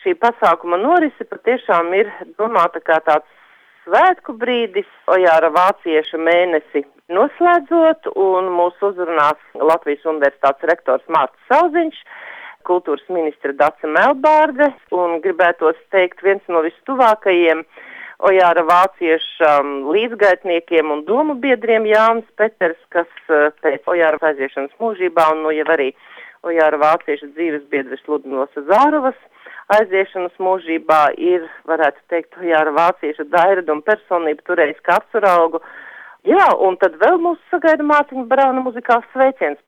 šī pasākuma norise patiešām ir domāta kā tāds svētku brīdis, Ojāra vāciešu mēnesi noslēdzot, un mūs uzrunās Latvijas Universitātes rektors Mārcis Sauziņš, kultūras ministre Dace Melbārde, un gribētos teikt viens no vistuvākajiem Ojāra vāciešu līdzgaitniekiem un domu biedriem Jānis Peters, kas pēc Ojāra aiziešanas mūžībā un jau arī Ojāra vāciešu dzīves biedres Ludmilas Zārovas aiziešanas mūžībā ir, varētu teikt, Ojāra vāciešu dairada un personība turējis kā apsuraugu. Jā, un tad vēl mūs sagaida Mārtiņa Brauna muzikāls sveiciens.